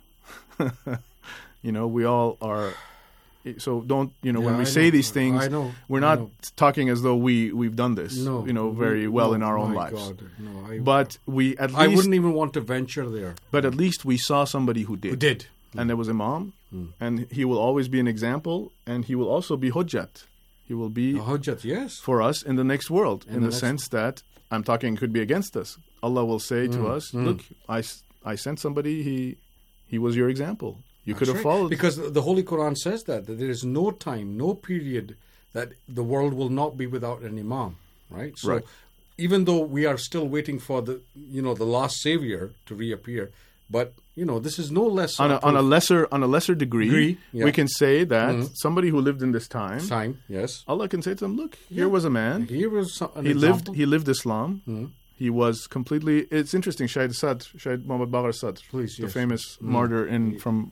You know, we all are so don't, you know, Yeah, when we I say know. these things, I know. we're I not know. talking as though we we've done this, No. you know, very well No, in our own my lives. God. No, I, But we at least I wouldn't even want to venture there. But at least we saw somebody who did. Who did. And there was Imam. And he will always be an example. And he will also be Hujjat. He will be A Hujjat, yes. for us in the next world. In In, the the next- sense that, I'm talking, could be against us. Allah will say to Mm, us, mm. look, I, s- I sent somebody, he, he was your example. You That's could have right. followed. Because the the Holy Quran says that, that there is no time, no period that the world will not be without an Imam, right? So Right. even though we are still waiting for the, you know, the last savior to reappear, but, you know, this is no less on a, on a lesser on a lesser degree, Degree, yeah. we can say that Mhm. somebody who lived in this time, time, yes. Allah can say to them, look, Yeah. here was a man. Here was some, an he example. lived he lived Islam. Mhm. He was completely. It's interesting. Shahid Sadr, Shahid Muhammad Baghar Sadr, Please, the yes. famous Mm. martyr in from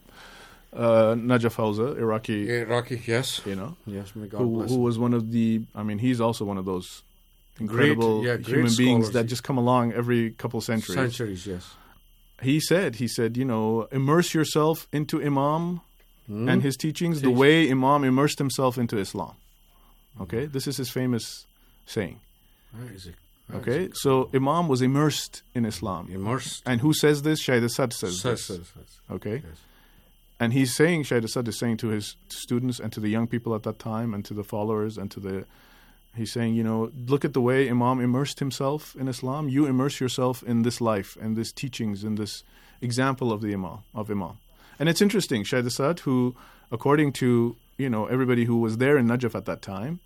uh, Najaf Hausa, Iraqi. Iraqi, yes. You know, Yes, may God who, bless who him. was one of the. I mean, he's also one of those Great, incredible yeah, great human beings scholars. that just come along every couple centuries. Centuries, yes. He said, he said, you know, immerse yourself into Imam Mm. and his teachings the Teach- way Imam immersed himself into Islam. Okay, this is his famous saying. Where is it? Where is Okay, it? so Imam was immersed in Islam. Immersed. And who says this? Shaykh Asad says Says, this. says, says. Okay. Yes. And he's saying, Shaykh Asad is saying to his students and to the young people at that time and to the followers and to the, he's saying, you know, look at the way Imam immersed himself in Islam. You immerse yourself in this life and this teachings and this example of the Imam, of Imam. And it's interesting, Shaykh Asad, who, according to, you know, everybody who was there in Najaf at that time,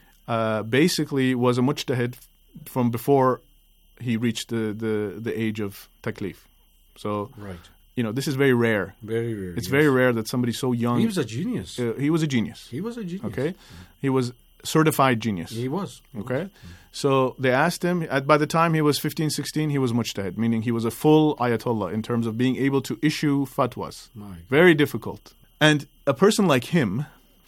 uh, basically was a mujtahid from before he reached the, the, the age of taklif. So, Right. you know, this is very rare. Very rare. It's yes. very rare that somebody so young. He was a genius. Uh, he was a genius. He was a genius. Okay, he was certified genius. He was. He Okay, was. so they asked him. At, by the time he was fifteen, sixteen, he was mujtahid, meaning he was a full ayatollah in terms of being able to issue fatwas. My God. Very difficult. And a person like him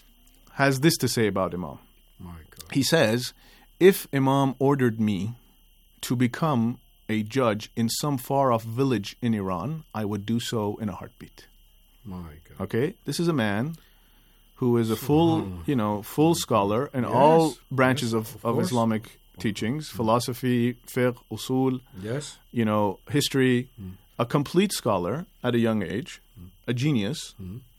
has this to say about Imam. My God. He says, if Imam ordered me to become a judge in some far-off village in Iran, I would do so in a heartbeat. My God. Okay? This is a man who is a full, you know, full scholar in Yes, all branches yes, of, of of course. Islamic teachings, philosophy, fiqh, usul, Yes. you know, history, a complete scholar at a young age, a genius.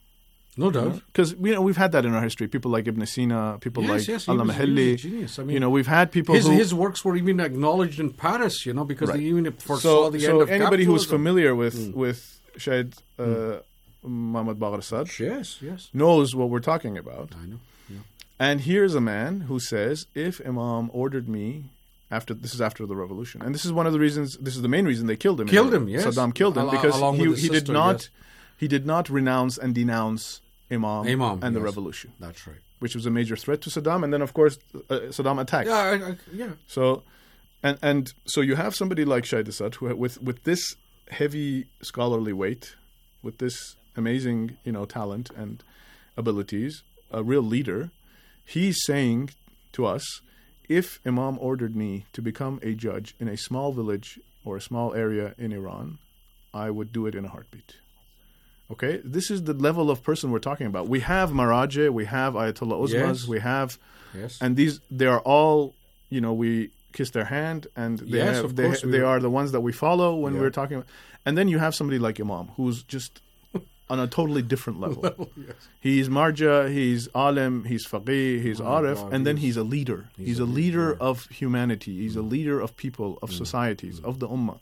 No doubt. Because, you know, we've had that in our history. People like Ibn Sina, people Yes, like yes, he Allah was- he was a Mahalli. genius. I mean, you know, we've had people his, who... his works were even acknowledged in Paris, you know, because Right. they even foresaw so, the so end of anybody who's capitalism. familiar with Mm. with Shahid uh, Muhammad Baqir Sadr, yes, yes, knows what we're talking about. I know. Yeah. And here's a man who says, if Imam ordered me, after this is after the revolution, and this is one of the reasons, this is the main reason they killed him. Killed him, yes. Saddam killed him Al- because along he, with his he did sister, not yes. he did not renounce and denounce Imam, Imam and the yes. revolution. That's right. Which was a major threat to Saddam, and then of course uh, Saddam attacked. Yeah, I, I, yeah. So, and and so you have somebody like Shahid Assad who, with with this heavy scholarly weight, with this amazing you know talent and abilities, a real leader. He's saying to us, if Imam ordered me to become a judge in a small village or a small area in Iran, I would do it in a heartbeat. Okay, this is the level of person we're talking about. We have Maraje, we have Ayatollah Uzmas, Yes. we have, Yes. and these they are all, you know, we kiss their hand, and they Yes, have, of they, course we they do. are the ones that we follow when Yeah. we're talking about. And then you have somebody like Imam, who's just on a totally different level. Level, yes. He's marja, he's alim, he's faqih, he's Oh my arif, God, and then he's- he's a leader. he's He's, a a leader, leader of humanity. He's a leader of people, of societies, of the ummah.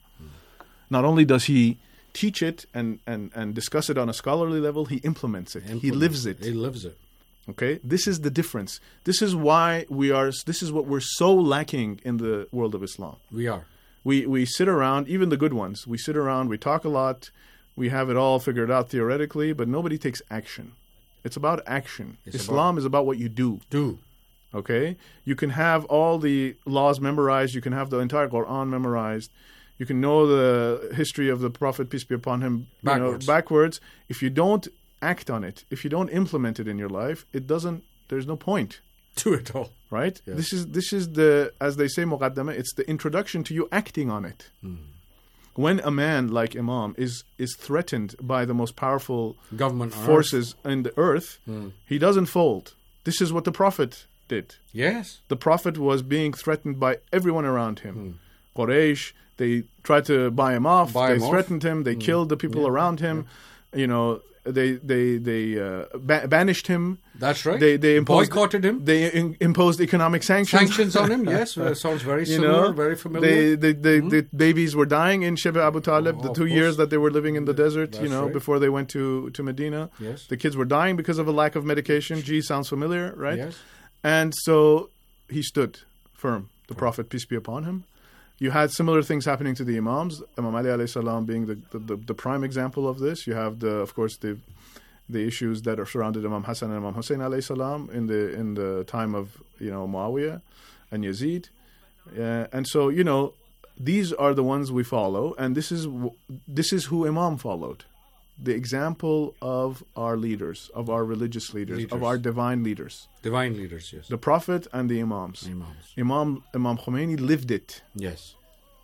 Not only does he teach it and, and, and discuss it on a scholarly level, he implements it. He lives it. He lives it. Okay, this is the difference. This is why we are. This is what we're so lacking in the world of Islam. We are. We we sit around, even the good ones. We sit around. We talk a lot. We have it all figured out theoretically, but nobody takes action. It's about action. It's Islam about- is about what you do. Do. Okay, you can have all the laws memorized. You can have the entire Quran memorized. You can know the history of the Prophet, peace be upon him, you know, Backwards. backwards. If you don't act on it, if you don't implement it in your life, it doesn't. There's no point to it all, right? Yes. This is this is the, as they say, muqaddama. It's the introduction to you acting on it. Mm. When a man like Imam is is threatened by the most powerful Government on forces in the earth, Mm. he doesn't fold. This is what the Prophet did. Yes. The Prophet was being threatened by everyone around him. Quraysh, they tried to buy him off. Buy they him off. threatened him. They Mm. killed the people Yeah. around him. You know, they they they uh, ba- banished him. That's right. They they imposed Boycotted him. They in, imposed economic sanctions. Sanctions on him. Yes, uh, sounds very You similar, know, very familiar. They, they, they, The babies were dying in Sheba Abu Talib, the of two course. years that they were living in the desert, you That's know, right. before they went to, to Medina. Yes. The kids were dying because of a lack of medication. Gee, sounds familiar, right? Yes. And so he stood firm, the Prophet, peace be upon him. You had similar things happening to the Imams, Imam Ali alayhi salam being the, the, the, the prime example of this. You have, the, of course, the the issues that are surrounded Imam Hassan and Imam Hussein alayhi salam in the in the time of you know Muawiyah and Yazid, uh, and so you know these are the ones we follow, and this is w- this is who Imam followed, the example of our leaders, of our religious leaders, Leaders. of our divine leaders, Divine leaders, yes. the Prophet and the Imams. Imams. Imam Imam Khomeini lived it. Yes.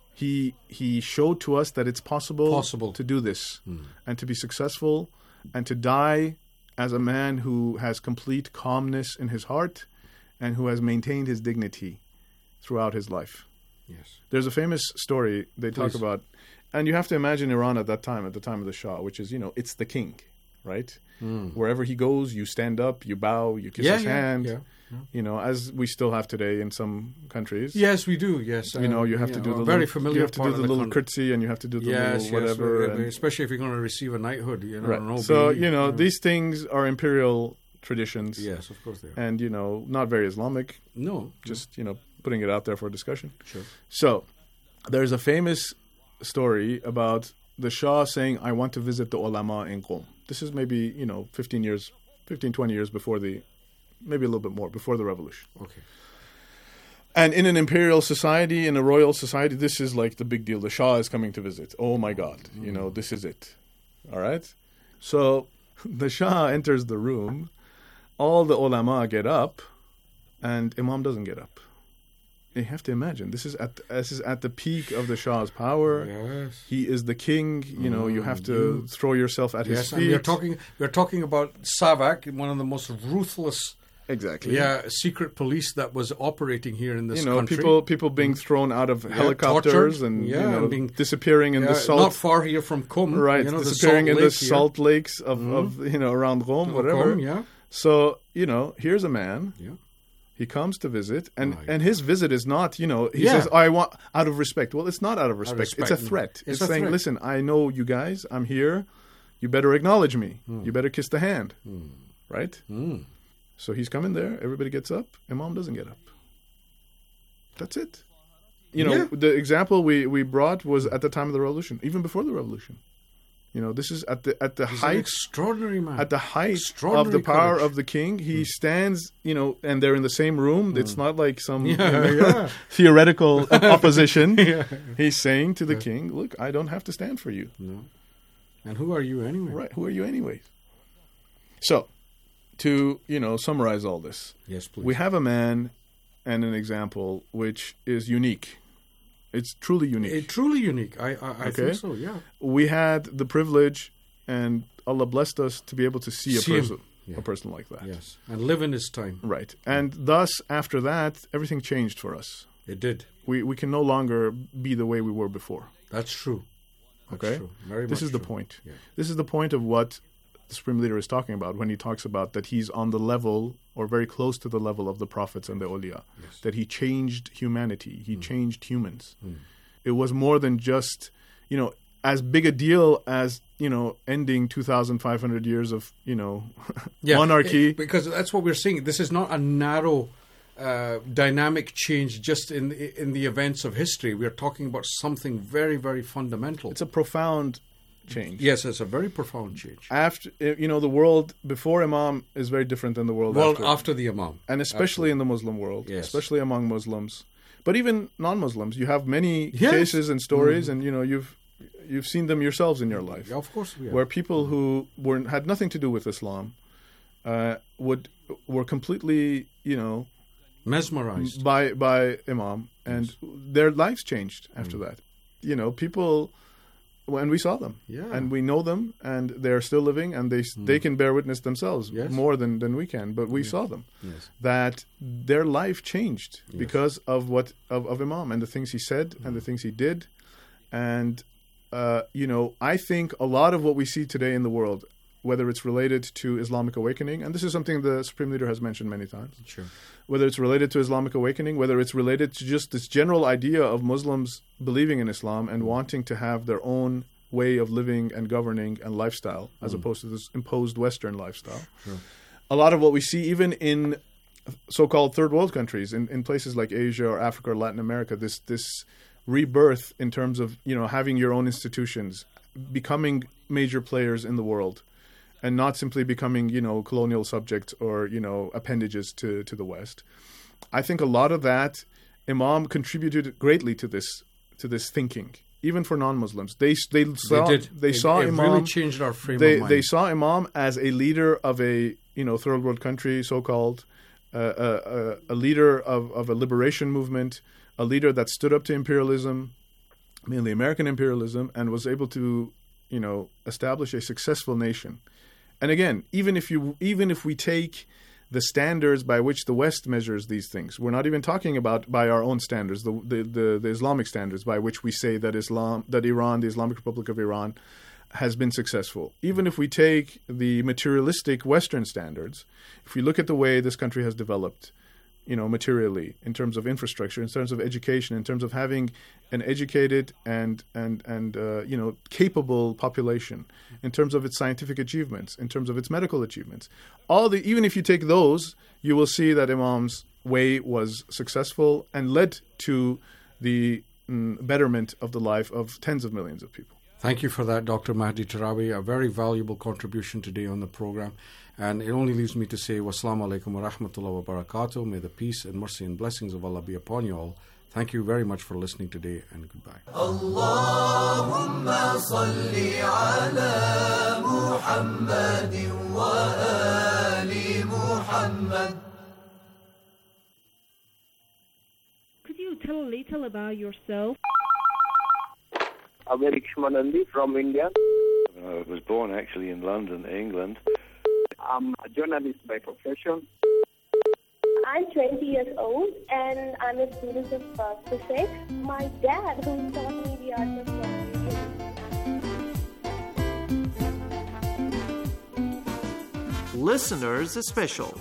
He he showed to us that it's possible, Possible. to do this Mm. and to be successful and to die as a man who has complete calmness in his heart and who has maintained his dignity throughout his life. Yes. There's a famous story they talk Please. about, and you have to imagine Iran at that time, at the time of the Shah, which is, you know, it's the king, right? Mm. Wherever he goes, you stand up, you bow, you kiss Yeah, his yeah, hand, yeah, yeah. you know, as we still have today in some countries. Yes, we do. Yes, You know, um, you have to know, do the a very little, familiar you have to do part the of little con- curtsy, and you have to do the yes, little whatever. yes, and- especially if you're going to receive a knighthood. You know, right. an O B, So you know these things are imperial traditions. Yes, of course they are. And you know, not very Islamic. No, just you know, putting it out there for discussion. Sure. So there's a famous story about the Shah saying, "I want to visit the ulama in Qom." This is maybe you know fifteen years, fifteen, twenty years before the, maybe a little bit more before the revolution. Okay. And in an imperial society, in a royal society, this is like the big deal. The Shah is coming to visit. Oh my God, you know, this is it. All right? So the Shah enters the room, all the ulama get up, and Imam doesn't get up. You have to imagine, this is at this is at the peak of the Shah's power. Yes. He is the king, you know, you have to you- throw yourself at yes, his and feet. we're talking. We're talking about Savak, one of the most ruthless. Exactly. Yeah, secret police that was operating here in this you know, country. people people being thrown out of Yeah, helicopters tortured, and yeah, you know, and being- disappearing in Yeah, the salt. not far here from Qom, right? you know, the disappearing salt in the lake here. salt lakes of, Mhm. of you know around Qom, Of whatever. Qom, yeah. So you know, here's a man. Yeah. He comes to visit, and, Oh, and his visit is not, you know, he Yeah. says, I want, out of respect. Well, it's not out of respect. respect, It's a no. threat. It's It's, a saying, threat. listen, I know you guys. I'm here You better acknowledge me. Mm. You better kiss the hand. Mm. Right? Mm. So he's coming there. Everybody gets up. Imam doesn't get up. That's it. You know, Yeah. the example we, we brought was at the time of the revolution, even before the revolution. You know, this is at the at the He's an height, extraordinary man. at the height of Extraordinary the power courage. of the king. He stands, you know, and they're in the same room. It's not like some Yeah, you know, yeah. theoretical opposition. Yeah. He's saying to the Yeah. king, "Look, I don't have to stand for you." No. And who are you anyway? Right? Who are you, anyways? So, to you know, summarize all this, Yes, please. we have a man and an example which is unique. It's truly unique. It, truly unique. I, I, I Okay. think so, yeah. We had the privilege, and Allah blessed us to be able to see a See him. person, Yeah. a person like that. Yes. And live in his time. Right. And thus, after that, everything changed for us. It did. We we can no longer be the way we were before. That's true. That's Okay. true. Very this much is the true. point. Yeah. This is the point of what the Supreme Leader is talking about when he talks about that he's on the level or very close to the level of the prophets and the awliya. Yes. That he changed humanity. He Mm. changed humans. Mm. It was more than just, you know, as big a deal as, you know, ending two thousand five hundred years of, you know, Yeah, monarchy. it- because that's what we're seeing. This is not a narrow, uh, dynamic change just in in the events of history. We're talking about something very, very fundamental. It's a profound change. Yes, it's a very profound change. After, you know, the world before Imam is very different than the world Well, after. after the Imam. And especially in the Muslim world, Yes. especially among Muslims. But even non-Muslims, you have many Yes. cases and stories, Mhm. and you know you've you've seen them yourselves in your life. Yeah, of course we have. Where people who were had nothing to do with Islam uh, would were completely, you know, mesmerized by by Imam, and their lives changed after Mm. that. You know, people, and we saw them, Yeah. and we know them, and they're still living, and they they can bear witness themselves Yes. more than, than we can. But we Yes. saw them Yes. that their life changed Yes. because of what of, of Imam and the things he said and the things he did, and uh, you know, I think a lot of what we see today in the world, whether it's related to Islamic awakening, and this is something the Supreme Leader has mentioned many times, Sure. whether it's related to Islamic awakening, whether it's related to just this general idea of Muslims believing in Islam and wanting to have their own way of living and governing and lifestyle, as Mm. opposed to this imposed Western lifestyle. Sure. A lot of what we see, even in so-called third world countries, in, in places like Asia or Africa or Latin America, this this rebirth in terms of, you know, having your own institutions, becoming major players in the world, and not simply becoming, you know, colonial subjects or, you know, appendages to, to the West. I think a lot of that, Imam contributed greatly to this to this thinking, even for non-Muslims. They they saw did. they It- saw it Imam. really changed our frame they, of mind. They saw Imam as a leader of a, you know, third world country, so-called, uh, a, a, a leader of, of a liberation movement, a leader that stood up to imperialism, mainly American imperialism, and was able to, you know, establish a successful nation. And again, even if you, even if we take the standards by which the West measures these things, we're not even talking about by our own standards, the the, the, the Islamic standards by which we say that Islam, that Iran, the Islamic Republic of Iran, has been successful. Even if we take the materialistic Western standards, if we look at the way this country has developed, you know, materially, in terms of infrastructure, in terms of education, in terms of having an educated and and and uh, you know, capable population, in terms of its scientific achievements, in terms of its medical achievements, all the even if you take those, you will see that Imam's way was successful and led to the mm, betterment of the life of tens of millions of people. Thank you for that, Doctor Mahdi Tarabi. A very valuable contribution today on the program. And it only leaves me to say, wassalamu alaikum wa rahmatullahi wa barakatuh. May the peace and mercy and blessings of Allah be upon you all. Thank you very much for listening today, and goodbye. Allahumma salli ala Muhammadin wa ali Muhammad. Could you tell a little about yourself? Averish Manandi from India. I was born actually in London, England. I'm a journalist by profession. I'm twenty years old and I'm a student of uh, physics. My dad, who taught me the art of journalism. Listeners Special.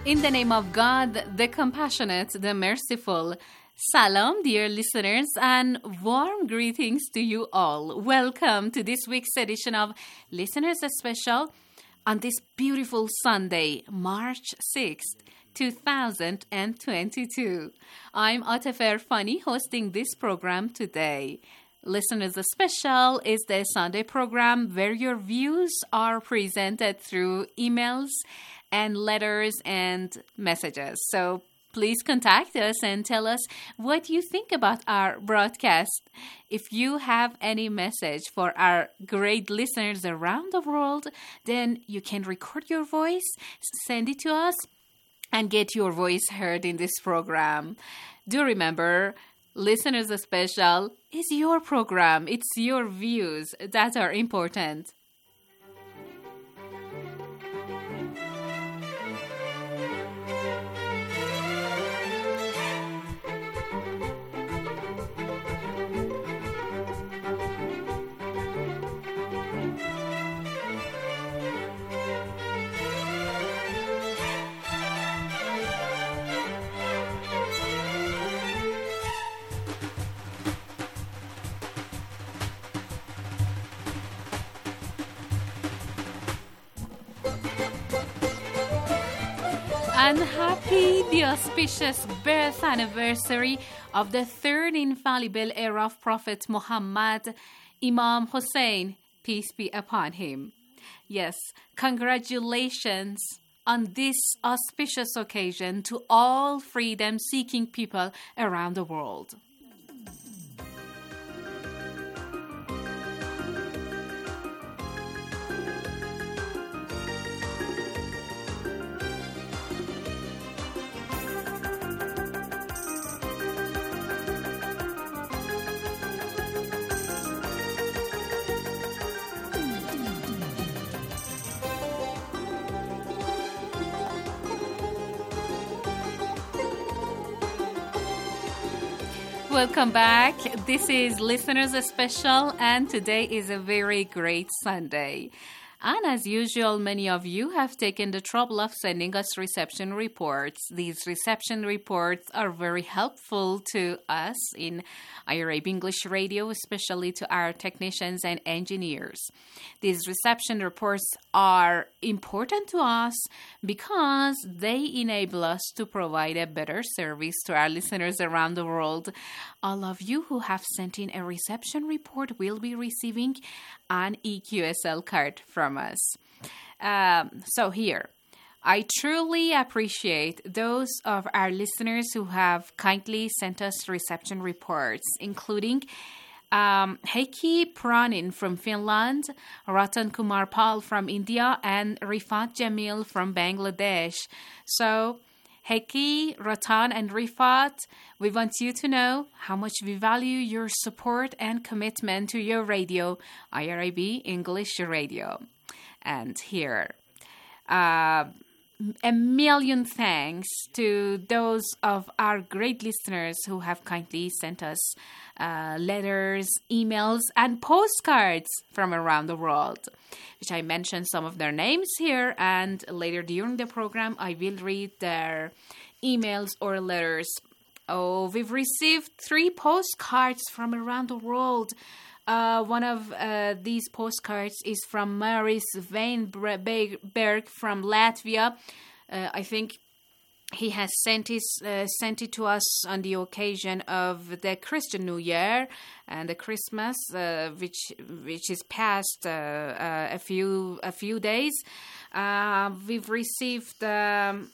In the name of God, the compassionate, the merciful. Salam, dear listeners, and warm greetings to you all. Welcome to this week's edition of Listeners Special on this beautiful Sunday, March sixth, two thousand twenty-two. I'm Atif Erfani hosting this program today. Listeners Special is the Sunday program where your views are presented through emails and letters and messages. So please contact us and tell us what you think about our broadcast. If you have any message for our great listeners around the world, then you can record your voice, send it to us, and get your voice heard in this program. Do remember, Listeners Special is your program. It's your views that are important. And happy the auspicious birth anniversary of the third infallible heir of Prophet Muhammad, Imam Hussein, peace be upon him. Yes, congratulations on this auspicious occasion to all freedom-seeking people around the world. Welcome back. This is Listeners Special, and today is a very great Sunday. And as usual, many of you have taken the trouble of sending us reception reports. These reception reports are very helpful to us in I R I B English Radio, especially to our technicians and engineers. These reception reports are important to us because they enable us to provide a better service to our listeners around the world. All of you who have sent in a reception report will be receiving an E Q S L card from us. Um, so here, I truly appreciate those of our listeners who have kindly sent us reception reports, including um, Heikki Pranin from Finland, Ratan Kumar Pal from India, and Rifat Jamil from Bangladesh. So, Heikki, Ratan, and Rifat, we want you to know how much we value your support and commitment to your radio, I R I B English Radio. And here, uh, a million thanks to those of our great listeners who have kindly sent us uh, letters, emails, and postcards from around the world, which I mentioned some of their names here, and later during the program I will read their emails or letters. Oh, we've received three postcards from around the world. Uh, one of uh, these postcards is from Maurice Weinberg from Latvia. Uh, I think he has sent, his, uh, sent it to us on the occasion of the Christian New Year and the Christmas, uh, which which is past uh, uh, a few a few days. Uh, we've received um,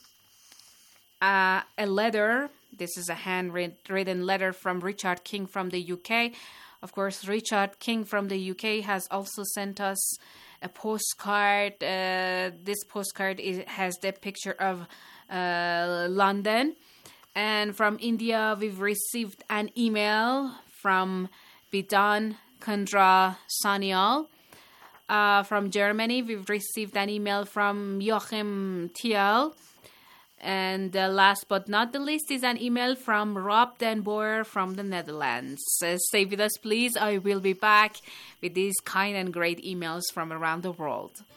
uh, a letter. This is a handwritten letter from Richard King from the U K. Of course, Richard King from the U K has also sent us a postcard. Uh, this postcard is, has the picture of uh, London. And from India, we've received an email from Bidan Kundra Sanyal. Uh, from Germany, we've received an email from Joachim Thiel. And uh, last but not the least is an email from Rob Den Boer from the Netherlands. Uh, stay with us, please. I will be back with these kind and great emails from around the world.